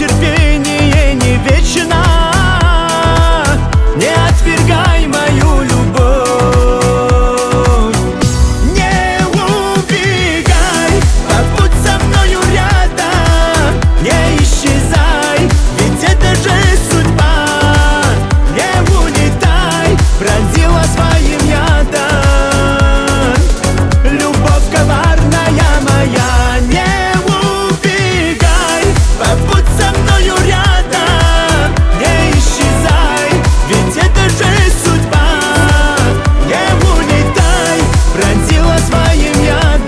терпение не вечно. Не отвергай мою любовь, не убегай, побудь со мною рядом, не исчезай, ведь это же судьба. Не улетай, пронзила своим ядом любовь коварная моя. Не убегай, побудь со мною рядом, не исчезай, ведь это же судьба. Не улетай, пронзила своим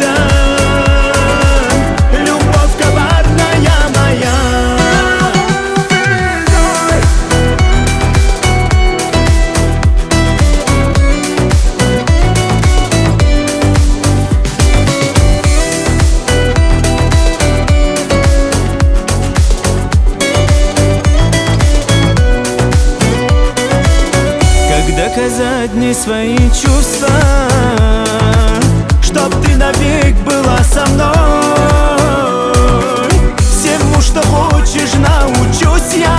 ядом любовь коварная моя. Как доказать мне свои чувства, чтоб ты навек была со мной? Всему, что хочешь, научусь я.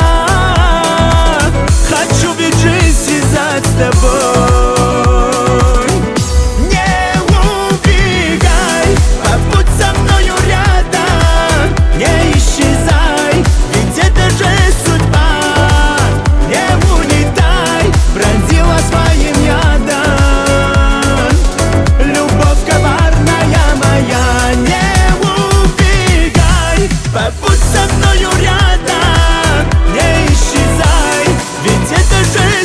Хочу ведь жизнь связать с тобой. Не убегай, побудь со мною рядом, не исчезай, ведь это же судьба. Не улетай, пронзила своим ядом любовь коварная моя. Не убегай, побудь со мною рядом, не исчезай, ведь это же